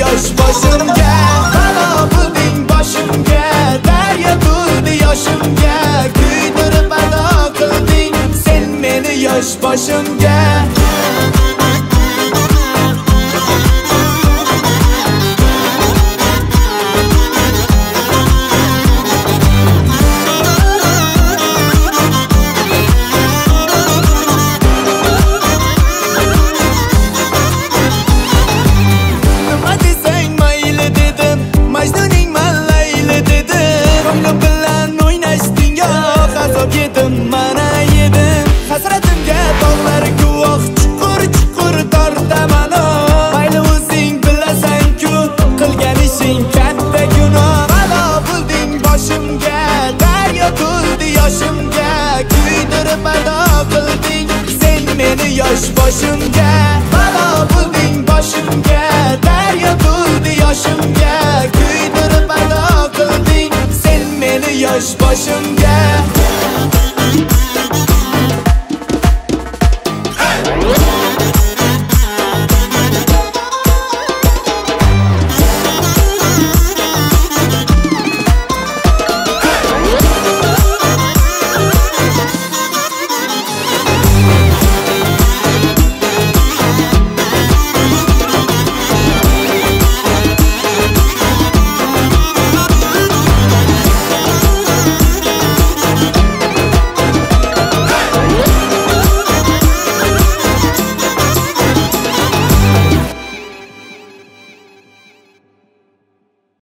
yosh boshimga. Balo qilding boshimga, daryo to'ldi yoshimga. Kuydirib ado qilding sen meni yosh boshimga. Hasratimga tog'lar guvoh, chuqur tortaman. Mayli o'zing bilasan-ku, qilgan ishing katta gunoh. Balo qilding boshimga, daryo to'ldi yoshimga. Kuydirib ado qilding sen meni yosh boshimga. Balo qilding boshimga, daryo to'ldi yoshimga. Kuydirib ado qilding sen meni yosh boshimga.